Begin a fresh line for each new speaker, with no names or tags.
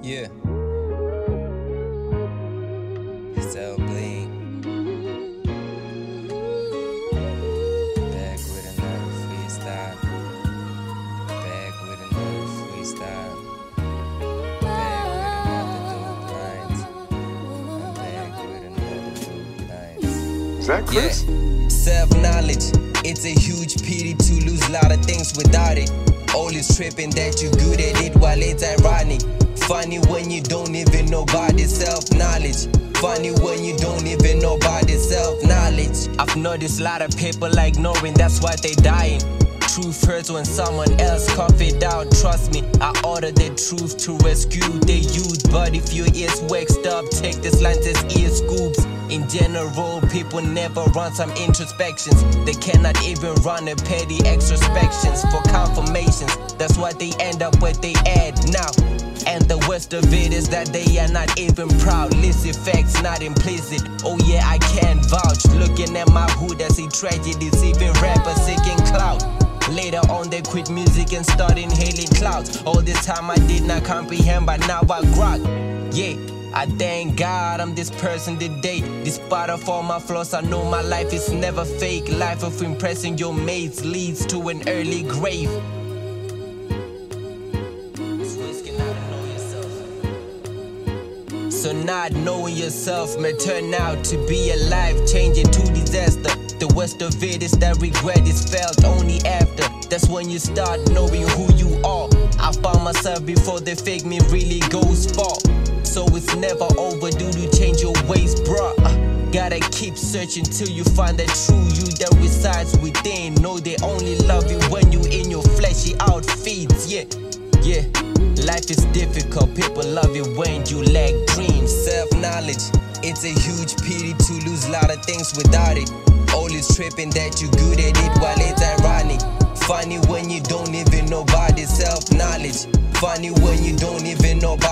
Yeah. Cell Bling. Back with another freestyle. Back with another freestyle. Back with another dope lines. I'm back with another dope lines.
Is that Chris?
Yeah. Self-knowledge. It's a huge pity to lose a lot of things without it. Always tripping that you good at it while it's ironic. Funny when you don't even know about this self-knowledge. Funny when you don't even know about this self-knowledge. I've noticed a lot of people like ignoring, that's why they dying. Truth hurts when someone else cough it out. Trust me, I order the truth to rescue the youth. But if your ears waxed up, take this line as ear scoops. In general, people never run some introspections. They cannot even run a petty extrospections for confirmations. That's why they end up where they at now. And the worst of it is that they are not even proud. List effects not implicit. Oh yeah, I can vouch. Looking at my hood, I see tragedies. Even rappers seeking clout. Later on they quit music and start inhaling clouds. All this time I did not comprehend, but now I grok. Yeah, I thank God I'm this person today. Despite of all my flaws, I know my life is never fake. Life of impressing your mates leads to an early grave. So not knowing yourself may turn out to be a life-changing to disaster. The worst of it is that regret is felt only after. That's when you start knowing who you are. I found myself before the fake me really goes far. So it's never overdue to change your ways, bruh. Gotta keep searching till you find that true you that resides within. Know they only love you when you in your fleshy outfits, yeah. Life is difficult, people love you when you lack dreams. Self-knowledge, it's a huge pity to lose a lot of things without it. Always tripping that you good at it while it's ironic. Funny when you don't even know about this self-knowledge. Funny when you don't even know about